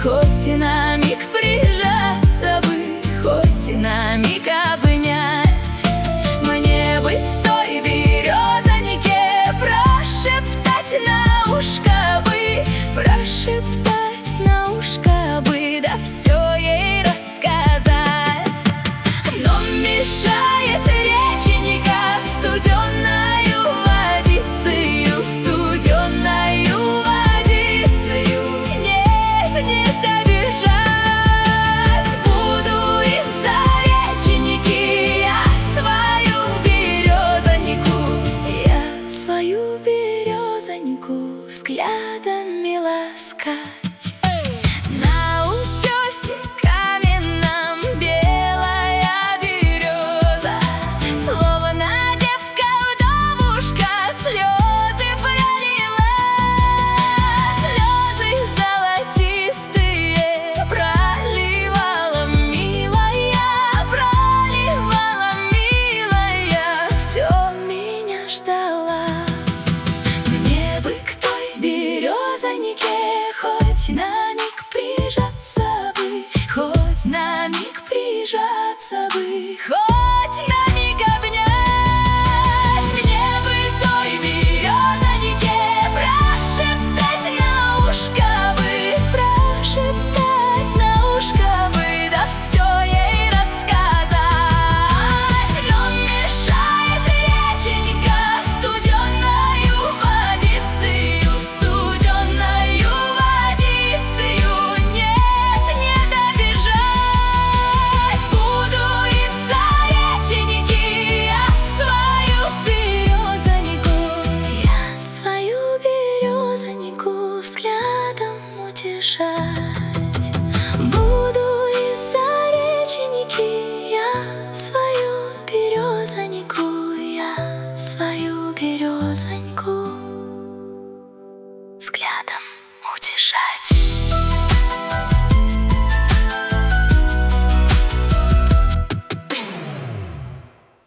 хоть и на миг прижаться бы, хоть и на миг обнять. Мне бы той березанике прошептать на ушко бы, прошептать на ушко бы, да все ей рассказать. Но мешает реченька студенною водицею, студенною водицею. Нет, не добежать. Буду из-за реченьки я свою березанику взглядами ласкать. На утесе каменном белая береза, словно девка-вдовушка, слезы пролила. Слезы золотистые проливала милая, проливала милая, все меня ждала. Мне бы к той березанике хоть на миг прижаться бы, хоть на миг прижаться бы.